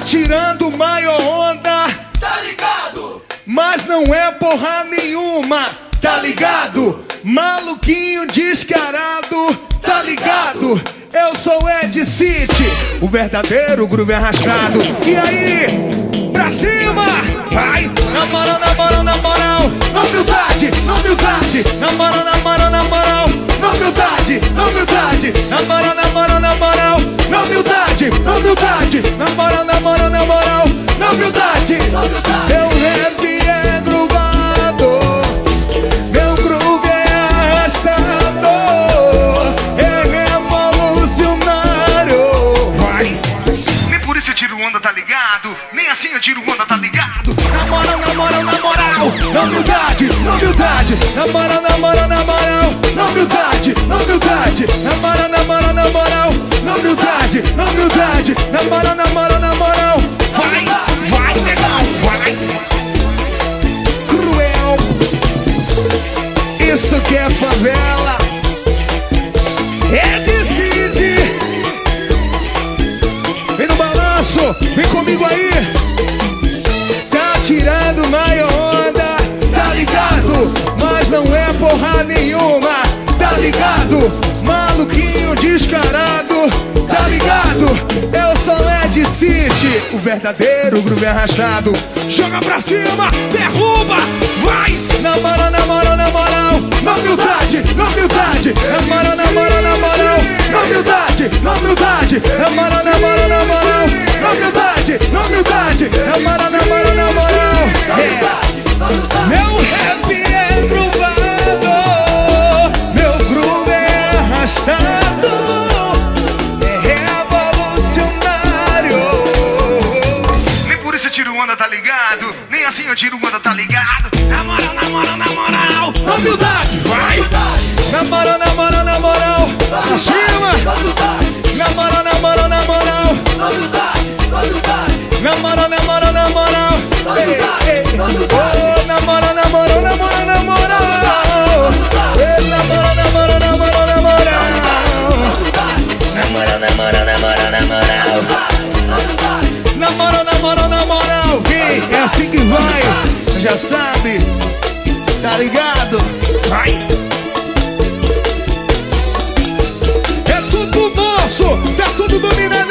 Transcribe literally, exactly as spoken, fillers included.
tirando maior onda, tá ligado? mas não é porra nenhuma, tá ligado? Maluquinho descarado, tá ligado? Eu sou Ed City, o verdadeiro groove arrastado. E aí, pra cima, vai! Na moral, na moral, na moral, na humildade, na humildade, na moral, na moral, na moral, na humildade, na humildade, na moral, na moral, na moral, na humildade, na humildade, na moral, na moral, na moral, na humildade. Meu rap é groovado, meu groove é arrastado, é revolucionário. Vai! Nem por isso eu tiro onda, tá ligado? Nem assim eu tiro onda, tá ligado? Na moral, na moral, na moral, na humildade, na humildade, na moral, na moral, na moral, na humildade, na humildade, na moral, na moral, na moral, na humildade, na humildade, na moral, na moral, na moral. Vai, vai, legal, vai. Cruel, isso que é favela. É de City. Vem no balanço, vem comigo aí. Tá tirando maior onda, tá ligado? Mas não é porra nenhuma, tá ligado? Maluquinho descarado, tá ligado? Eu sou Ed City, o verdadeiro groove arrastado. Joga pra cima, derruba, vai! Na moral, na moral, na moral, na humildade, na humildade, na moral, na moral, na moral, na humildade, na humildade, na moral, na moral, na moral, na humildade, na humildade, na moral, na moral, na moral. É. Meu rap é groovado, meu groove é arrastado, é revolucionário. Nem por isso eu tiro onda, tá ligado? Nem assim eu tiro onda, tá ligado? Na moral, na moral, na moral, na humildade, vai! Na moral, na moral, na moral, pra cima! Na moral, na moral, na moral, na moral, na moral, na moral, ei, ei. Oh, na moral, na moral, na moral, na moral, ei, na moral, na moral, na moral, na moral, na moral, na moral, na moral, na moral, na moral, na moral, na moral, vem, é assim que vai, já sabe, tá ligado? Vai! É tudo nosso, tá tudo dominando.